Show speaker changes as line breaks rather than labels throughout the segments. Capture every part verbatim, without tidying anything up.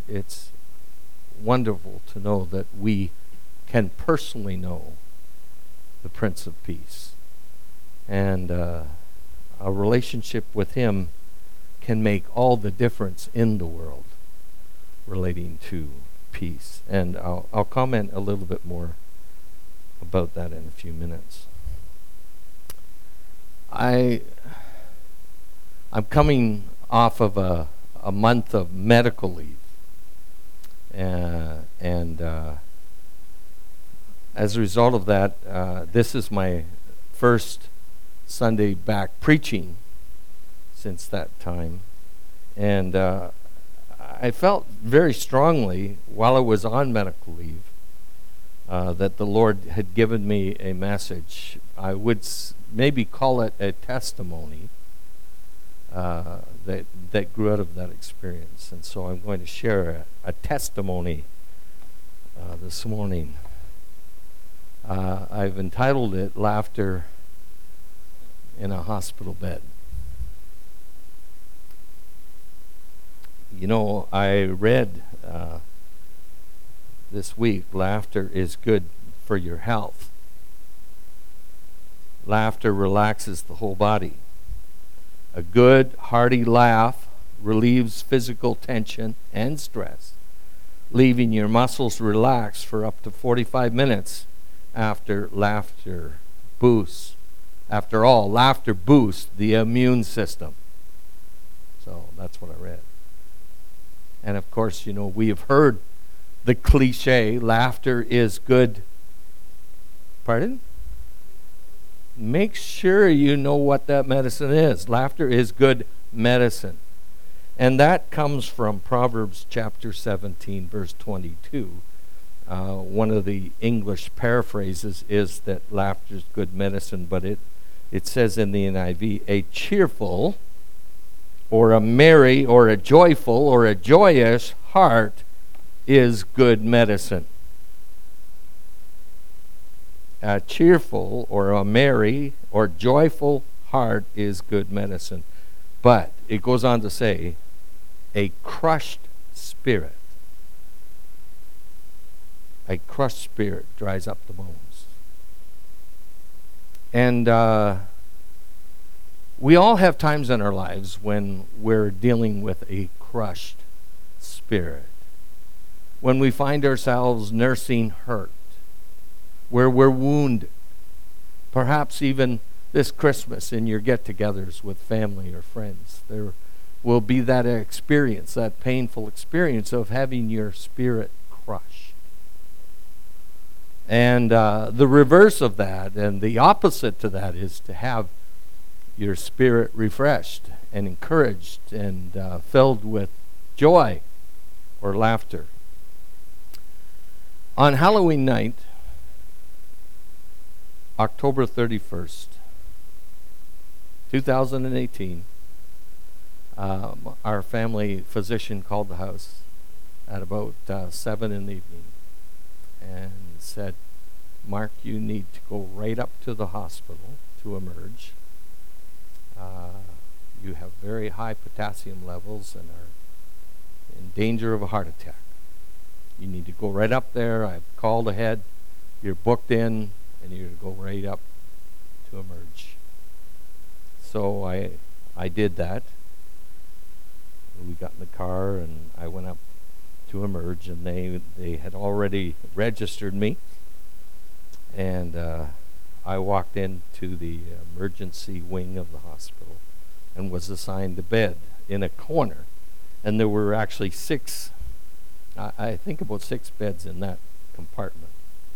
it's wonderful to know that we can personally know the Prince of Peace. And uh, a relationship with him can make all the difference in the world relating to peace. And I'll, I'll comment a little bit more about that in a few minutes. I, I'm coming off of a, a month of medical leave. Uh, and uh, as a result of that, uh, this is my first Sunday back preaching since that time. And uh, I felt very strongly while I was on medical leave uh, that the Lord had given me a message. I would s- maybe call it a testimony uh, that that grew out of that experience. And so I'm going to share a, a testimony uh, this morning. Uh, I've entitled it Laughter in a Hospital Bed. You know, I read uh, this week, laughter is good for your health. Laughter relaxes the whole body. A good, hearty laugh relieves physical tension and stress, leaving your muscles relaxed for up to forty-five minutes after laughter boosts. After all, laughter boosts the immune system. So that's what I read. And of course, you know, we have heard the cliche, laughter is good. Pardon? Make sure you know what that medicine is. Laughter is good medicine. And that comes from Proverbs chapter seventeen, verse twenty-two. Uh, one of the English paraphrases is that laughter is good medicine, but it, it says in the N I V, a cheerful or a merry or a joyful or a joyous heart is good medicine. A cheerful or a merry or joyful heart is good medicine. But it goes on to say, a crushed spirit, a crushed spirit dries up the bones. And uh, we all have times in our lives when we're dealing with a crushed spirit, when we find ourselves nursing hurt, where we're wounded. Perhaps even this Christmas in your get-togethers with family or friends, there will be that experience, that painful experience of having your spirit crushed. And uh, the reverse of that, and the opposite to that, is to have your spirit refreshed and encouraged and uh, filled with joy or laughter. On Halloween night, October thirty-first, two thousand eighteen, um, our family physician called the house at about uh, seven in the evening and said, Mark, you need to go right up to the hospital to emerge. Uh, you have very high potassium levels and are in danger of a heart attack. You need to go right up there. I've called ahead. You're booked in, and you're to go right up to emerge. So I I did that. We got in the car, and I went up to emerge, and they they had already registered me. And uh, I walked into the emergency wing of the hospital and was assigned a bed in a corner. And there were actually six, I, I think about six beds in that compartment.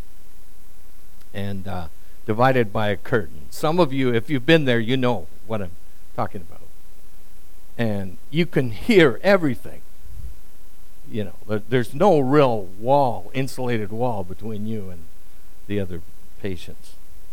And uh, divided by a curtain. Some of you, if you've been there, you know what I'm talking about. And you can hear everything. You know, there, there's no real wall, insulated wall between you and the other patients.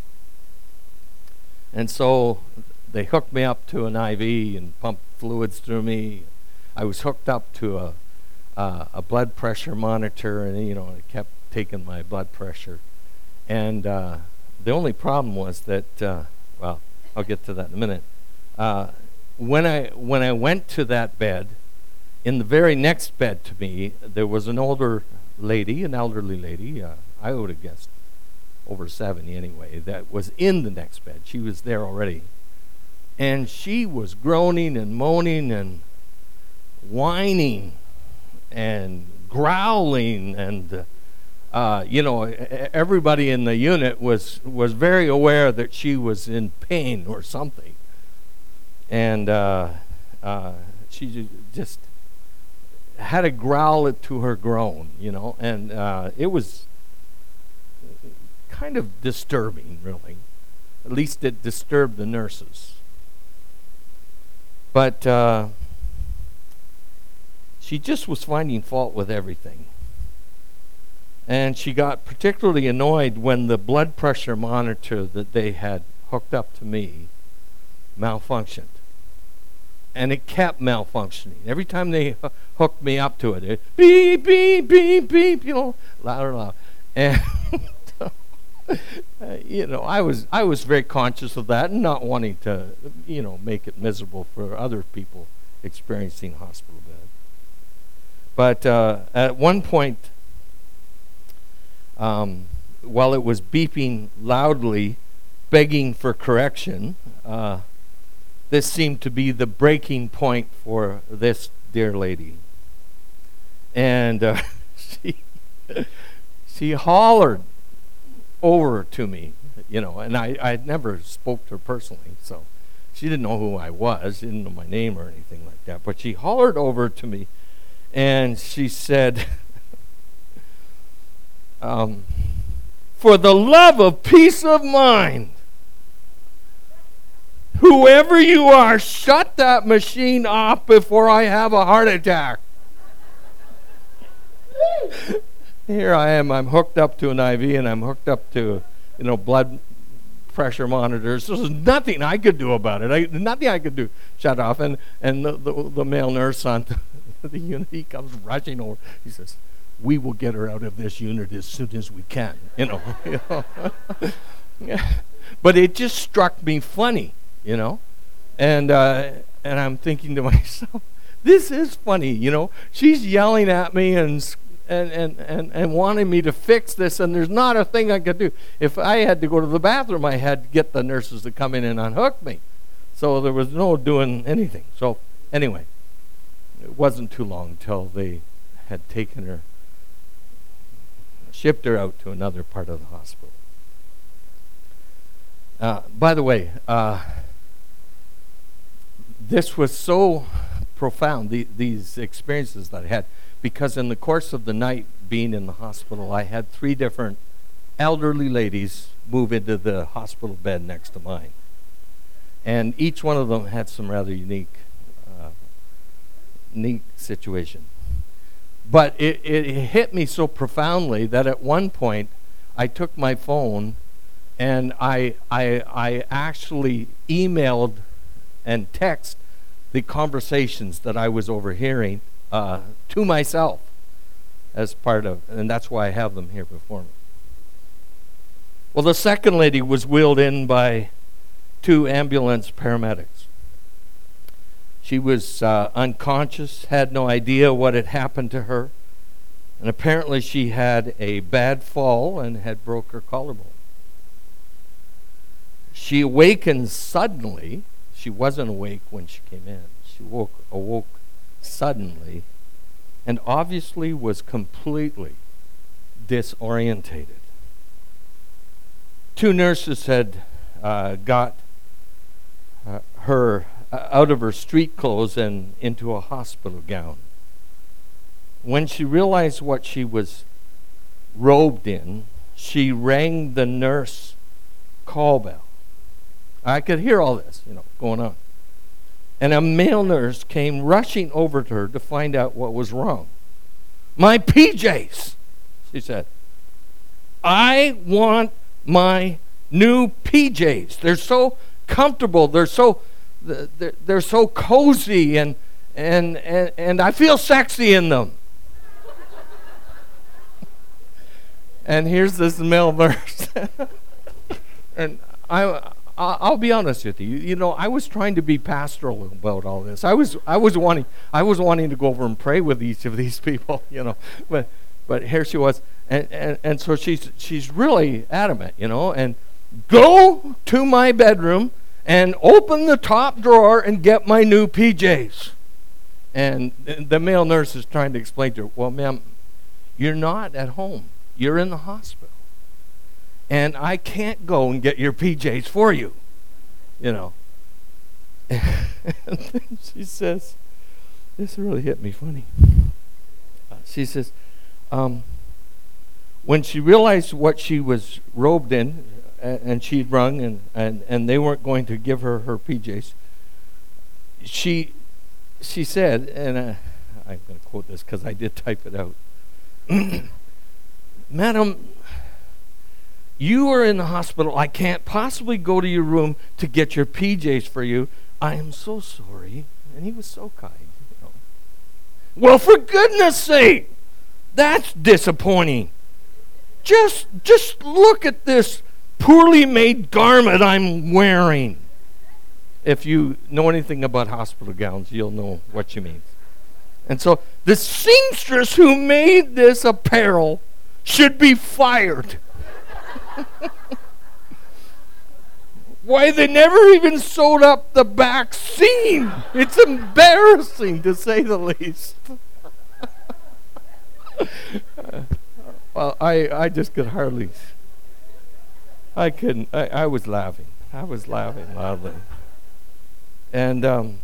And so they hooked me up to an I V and pumped fluids through me. I was hooked up to a uh, a blood pressure monitor, and you know, it kept taking my blood pressure. And uh, the only problem was that, uh, well, I'll get to that in a minute. Uh, when I when I went to that bed, in the very next bed to me, there was an older lady, an elderly lady, uh, I would have guessed over seventy anyway, that was in the next bed. She was there already. And she was groaning and moaning and whining and growling, and uh, you know, everybody in the unit was was very aware that she was in pain or something, and uh, uh, she just had a growl to her groan, you know, and uh, it was kind of disturbing, really. At least it disturbed the nurses. But uh, she just was finding fault with everything. And she got particularly annoyed when the blood pressure monitor that they had hooked up to me malfunctioned. And it kept malfunctioning. Every time they h- hooked me up to it, it beep, beep, beep, beep, you know, louder, louder. And Uh, you know, I was I was very conscious of that and not wanting to, you know, make it miserable for other people experiencing hospital bed. But uh, at one point, um, while it was beeping loudly, begging for correction, uh, this seemed to be the breaking point for this dear lady. And uh, she she hollered over to me, you know, and I I never spoke to her personally, so she didn't know who I was, she didn't know my name or anything like that. But she hollered over to me, and she said, um, "For the love of peace of mind, whoever you are, shut that machine off before I have a heart attack." Here I am, I'm hooked up to an I V, and I'm hooked up to, you know, blood pressure monitors. There's nothing I could do about it. I, nothing I could do. Shut off. And, and the, the, the male nurse on the, the unit, he comes rushing over. He says, "We will get her out of this unit as soon as we can." You know. You know? But it just struck me funny, you know. And, uh, and I'm thinking to myself, this is funny, you know. She's yelling at me and And, and, and, and wanting me to fix this, and there's not a thing I could do. If I had to go to the bathroom, I had to get the nurses to come in and unhook me. So there was no doing anything. So anyway, it wasn't too long until they had taken her, shipped her out to another part of the hospital. Uh, by the way, uh, this was so profound, the, these experiences that I had, because in the course of the night being in the hospital, I had three different elderly ladies move into the hospital bed next to mine. And each one of them had some rather unique, uh, neat situation. But it, it hit me so profoundly that at one point, I took my phone and I, I, I actually emailed and texted the conversations that I was overhearing Uh, to myself as part of, and that's why I have them here before me. Well, the second lady was wheeled in by two ambulance paramedics. She was uh, unconscious, had no idea what had happened to her, and apparently she had a bad fall and had broke her collarbone. She awakened suddenly. She wasn't awake when she came in. She woke awoke suddenly, and obviously was completely disorientated. Two nurses had uh, got uh, her uh, out of her street clothes and into a hospital gown. When she realized what she was robed in, she rang the nurse call bell. I could hear all this, you know, going on. And a male nurse came rushing over to her to find out what was wrong. "My P Js," she said. "I want my new P Js. They're so comfortable. They're so they're, they're so cozy, and and and and I feel sexy in them." And here's this male nurse, and I I, I'll be honest with you. You know, I was trying to be pastoral about all this. I was, I was wanting, I was wanting to go over and pray with each of these people. You know, but, but here she was, and and, and so she's she's really adamant. You know, and go to my bedroom and open the top drawer and get my new P Js. And the male nurse is trying to explain to her, well, ma'am, you're not at home. You're in the hospital. And I can't go and get your P Js for you, you know. And then she says, this really hit me funny. Uh, she says, um, when she realized what she was robed in, uh, and she'd rung, and, and, and they weren't going to give her her P Js, she she said, and uh, I'm going to quote this because I did type it out. Madam, you are in the hospital. I can't possibly go to your room to get your P Js for you. I am so sorry. And he was so kind. You know. Well, for goodness sake, that's disappointing. Just, just look at this poorly made garment I'm wearing. If you know anything about hospital gowns, you'll know what she means. And so the seamstress who made this apparel should be fired. Why, they never even sewed up the back seam. It's embarrassing, to say the least. uh, well, I, I just could hardly. I couldn't. I, I was laughing. I was laughing loudly. And um,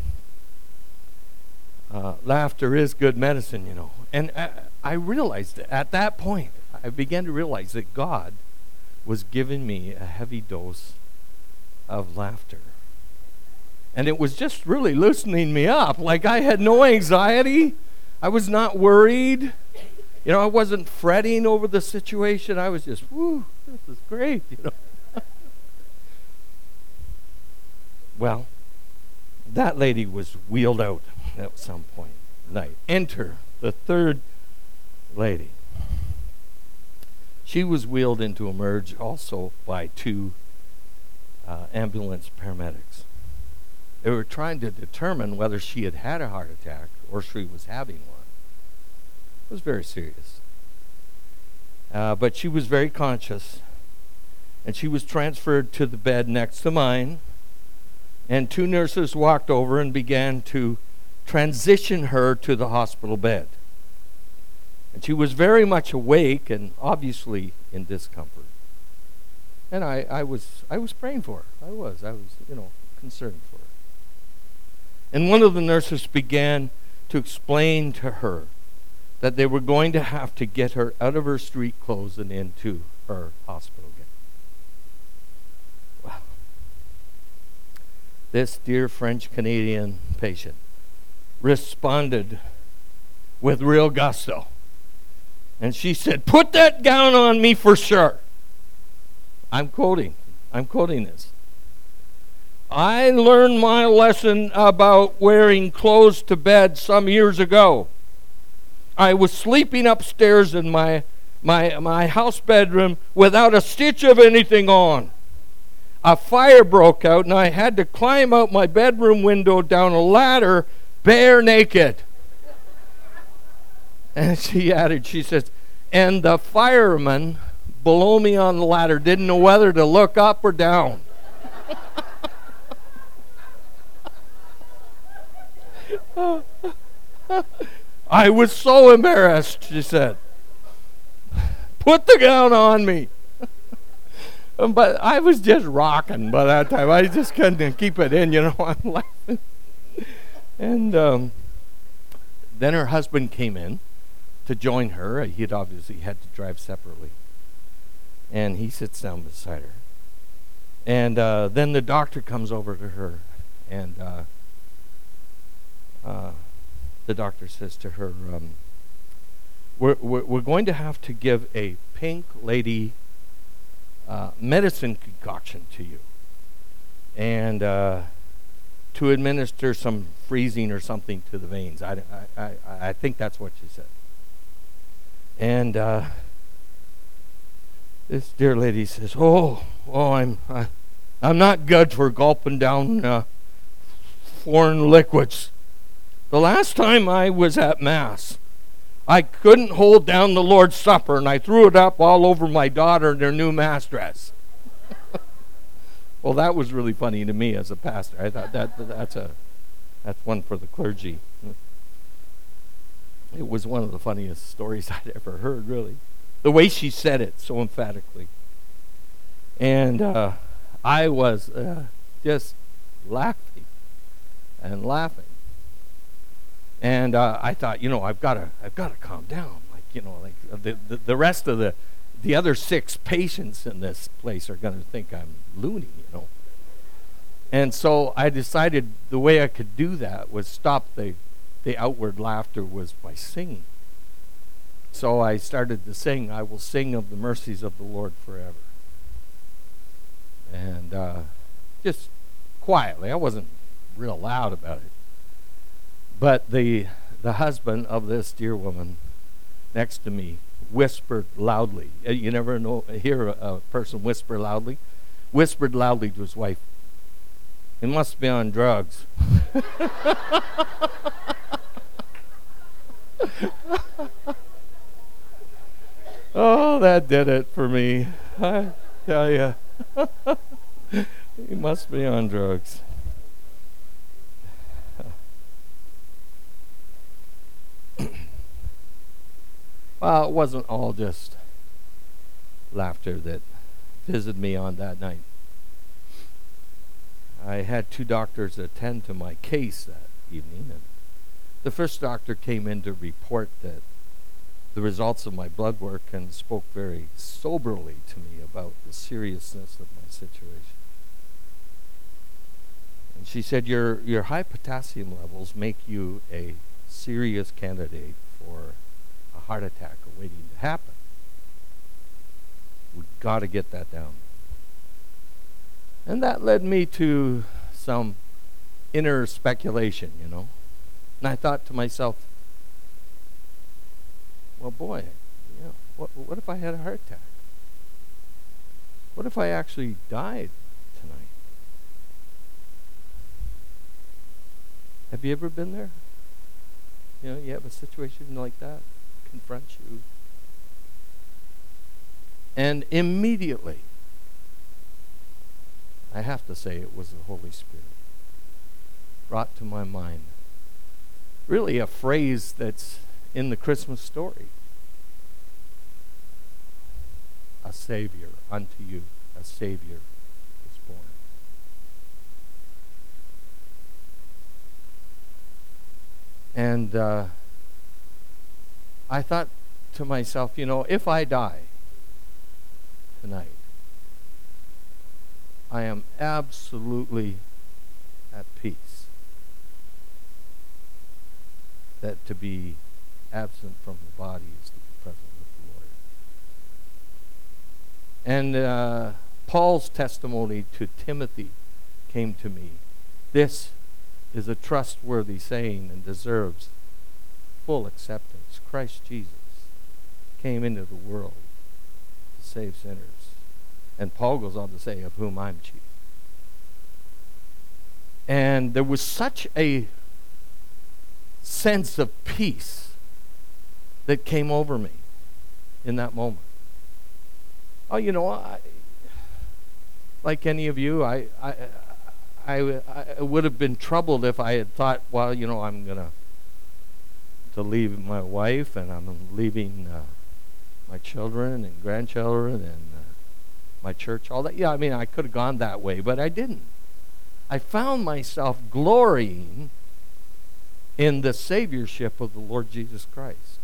uh, laughter is good medicine, you know. And I, I realized that at that point, I began to realize that God was giving me a heavy dose of laughter. And it was just really loosening me up. Like I had no anxiety. I was not worried. You know, I wasn't fretting over the situation. I was just, whoo, this is great, you know. Well, that lady was wheeled out at some point night. Enter the third lady. She was wheeled into emerge also by two uh, ambulance paramedics. They were trying to determine whether she had had a heart attack or she was having one. It was very serious. Uh, but she was very conscious, and she was transferred to the bed next to mine, and two nurses walked over and began to transition her to the hospital bed. And she was very much awake and obviously in discomfort. And I, I was I was praying for her. I was. I was, you know, concerned for her. And one of the nurses began to explain to her that they were going to have to get her out of her street clothes and into her hospital gown. Wow. This dear French-Canadian patient responded with real gusto. And she said, "Put that gown on me for sure." I'm quoting. I'm quoting this. "I learned my lesson about wearing clothes to bed some years ago. I was sleeping upstairs in my, my, my house bedroom without a stitch of anything on. A fire broke out and I had to climb out my bedroom window down a ladder bare naked." And she added, she says, "And the fireman below me on the ladder didn't know whether to look up or down." "I was so embarrassed," she said. "Put the gown on me." But I was just rocking by that time. I just couldn't keep it in, you know. I'm laughing. And um, then her husband came in to join her. He'd obviously had to drive separately. And he sits down beside her. And uh, then the doctor comes over to her, and uh, uh, the doctor says to her, um, we're, we're, we're going to have to give a pink lady uh, medicine concoction to you. And uh, to administer some freezing or something to the veins. I, I, I, I think that's what she said. And uh, this dear lady says, oh, oh, I'm, I, I'm not good for gulping down uh, foreign liquids. The last time I was at Mass, I couldn't hold down the Lord's Supper, and I threw it up all over my daughter in her new Mass dress. Well, that was really funny to me as a pastor. I thought that that's a that's one for the clergy. It was one of the funniest stories I'd ever heard, really. The way she said it so emphatically. And uh, I was uh, just laughing and laughing. And uh, I thought, you know, I've got to I've got to calm down. Like, you know, like the, the, the rest of the The other six patients in this place are going to think I'm loony, you know. And so I decided the way I could do that was stop the, the outward laughter was by singing. So I started to sing, I will sing of the mercies of the Lord forever. And uh, just quietly, I wasn't real loud about it. But the the husband of this dear woman next to me whispered loudly. You never know hear a, a person whisper loudly. Whispered loudly to his wife, "He must be on drugs." Oh, that did it for me. I tell you. He must be on drugs. Well, it wasn't all just laughter that visited me on that night. I had two doctors attend to my case that evening, and the first doctor came in to report that the results of my blood work and spoke very soberly to me about the seriousness of my situation. And she said, your your high potassium levels make you a serious candidate for a heart attack awaiting to happen. We've got to get that down. And that led me to some inner speculation, you know. And I thought to myself, well, boy, you know, what, what if I had a heart attack? What if I actually died tonight? Have you ever been there? You know, you have a situation like that confronts you. And immediately, I have to say it was the Holy Spirit brought to my mind really a phrase that's in the Christmas story. A Savior unto you, a Savior is born. And uh, I thought to myself, you know, if I die tonight, I am absolutely at peace. That to be absent from the body is to be present with the Lord. And uh, Paul's testimony to Timothy came to me. This is a trustworthy saying and deserves full acceptance. Christ Jesus came into the world to save sinners. And Paul goes on to say, of whom I'm chief. And there was such a sense of peace that came over me in that moment. Oh, you know, I, like any of you, I, I, I, I would have been troubled if I had thought, well, you know, I'm going to to leave my wife and I'm leaving uh, my children and grandchildren and uh, my church, all that. Yeah, I mean, I could have gone that way, but I didn't. I found myself glorying in the saviorship of the Lord Jesus Christ.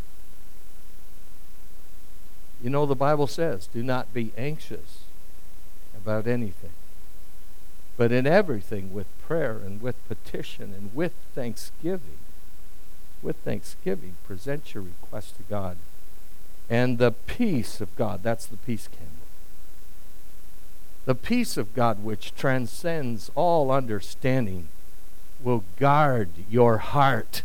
You know, the Bible says, do not be anxious about anything, but in everything with prayer and with petition and with thanksgiving, with thanksgiving, present your request to God. And the peace of God, that's the peace candle. The peace of God which transcends all understanding will guard your heart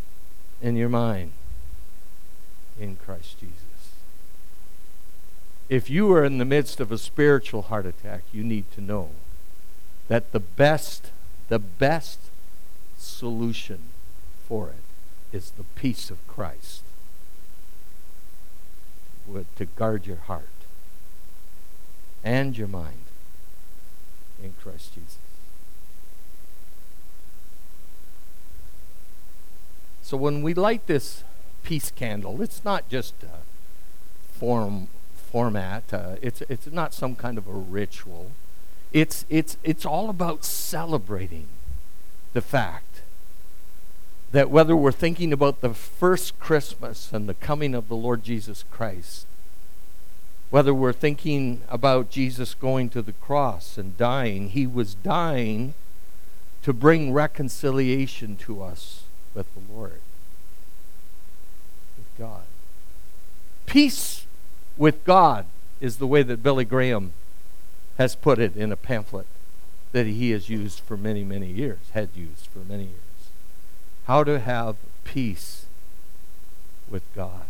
and your mind in Christ Jesus. if you are in the midst of a spiritual heart attack, you need to know that the best, the best solution for it is the peace of Christ, with, to guard your heart and your mind in Christ Jesus. So when we light this peace candle, it's not just a form format. Uh, it's it's not some kind of a ritual. It's it's it's all about celebrating the fact that whether we're thinking about the first Christmas and the coming of the Lord Jesus Christ, whether we're thinking about Jesus going to the cross and dying, he was dying to bring reconciliation to us with the Lord, with God. Peace with God is the way that Billy Graham has put it in a pamphlet that he has used for many, many years, had used for many years. How to have peace with God.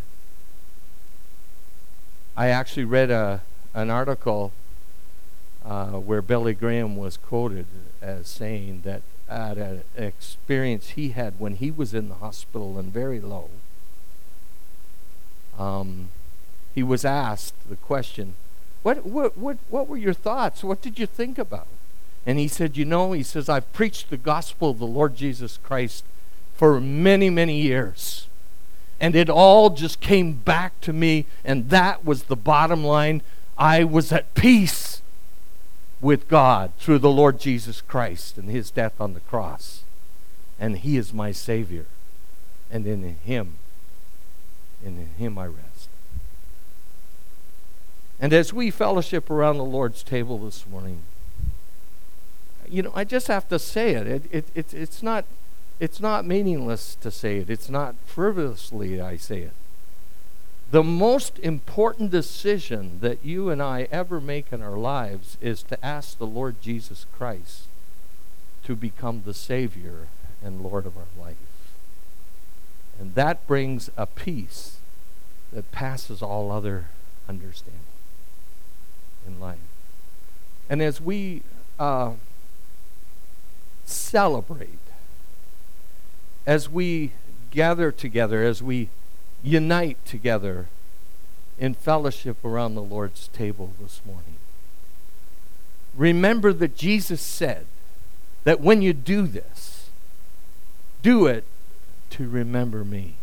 I actually read a an article uh, where Billy Graham was quoted as saying that at an experience he had when he was in the hospital and very low, um, he was asked the question, what, what, what, what were your thoughts? What did you think about? And he said, you know, he says, I've preached the gospel of the Lord Jesus Christ for many, many years. And it all just came back to me, and that was the bottom line. I was at peace with God through the Lord Jesus Christ and his death on the cross. And he is my Savior. And in him, and in him I rest. And as we fellowship around the Lord's table this morning, you know, I just have to say it. It, it, it it's not... It's not meaningless to say it. It's not frivolously I say it. The most important decision that you and I ever make in our lives is to ask the Lord Jesus Christ to become the Savior and Lord of our life. And that brings a peace that passes all other understanding in life. And as we uh, celebrate, as we gather together, as we unite together in fellowship around the Lord's table this morning, remember that Jesus said that when you do this, do it to remember me.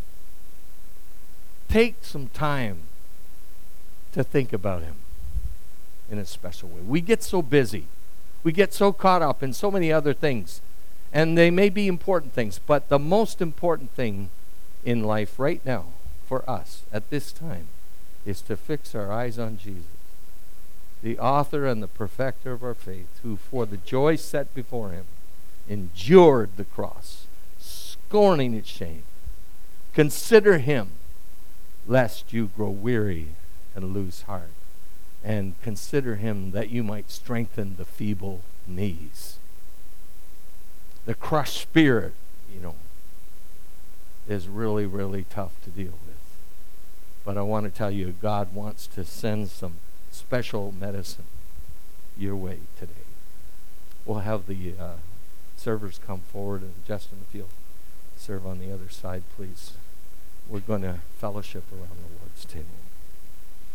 Take some time to think about him in a special way. We get so busy. We get so caught up in so many other things. And they may be important things, but the most important thing in life right now for us at this time is to fix our eyes on Jesus, the author and the perfecter of our faith, who for the joy set before him endured the cross, scorning its shame. Consider him, lest you grow weary and lose heart. And consider him that you might strengthen the feeble knees. The crushed spirit, you know, is really, really tough to deal with. But I want to tell you, God wants to send some special medicine your way today. We'll have the uh, servers come forward, and Justin, if you'll serve on the other side, please. We're going to fellowship around the Lord's table.